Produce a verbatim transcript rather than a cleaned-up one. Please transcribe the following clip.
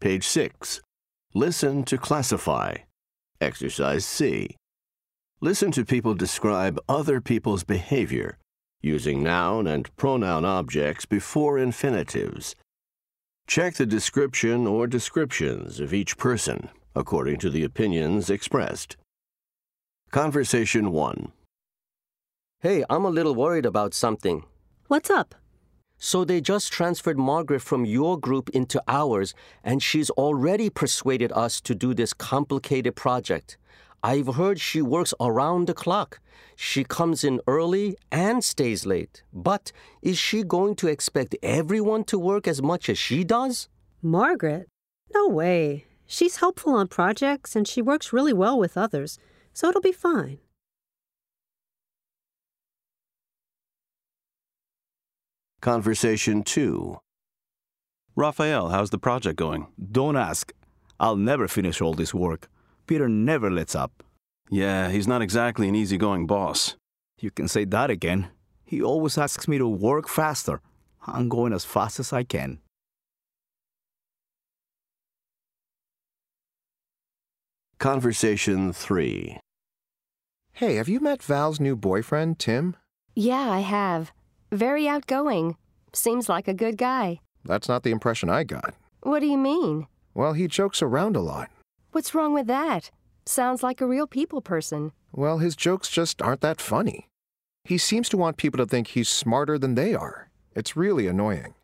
Page six. Listen to classify. Exercise C. Listen to people describe other people's behavior using noun and pronoun objects before infinitives. Check the description or descriptions of each person according to the opinions expressed. Conversation one. Hey, I'm a little worried about something. What's up? So they just transferred Margaret from your group into ours, and she's already persuaded us to do this complicated project. I've heard she works around the clock. She comes in early and stays late. But is she going to expect everyone to work as much as she does? Margaret? No way. She's helpful on projects, and she works really well with others, so it'll be fine. Conversation two. Raphael, how's the project going? Don't ask. I'll never finish all this work. Peter never lets up. Yeah, he's not exactly an easygoing boss. You can say that again. He always asks me to work faster. I'm going as fast as I can. Conversation three. Hey, have you met Val's new boyfriend, Tim? Yeah, I have. Very outgoing. Seems like a good guy. That's not the impression I got. What do you mean? Well, he jokes around a lot. What's wrong with that? Sounds like a real people person. Well, his jokes just aren't that funny. He seems to want people to think he's smarter than they are. It's really annoying.